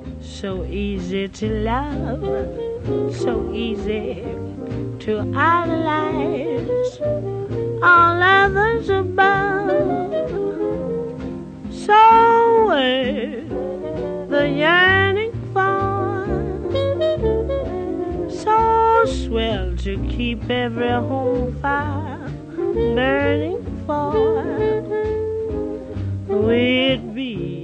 So easy to love, so easy to idolize all others above. So the yearning for, so swell to keep every home fire burning for, we'd be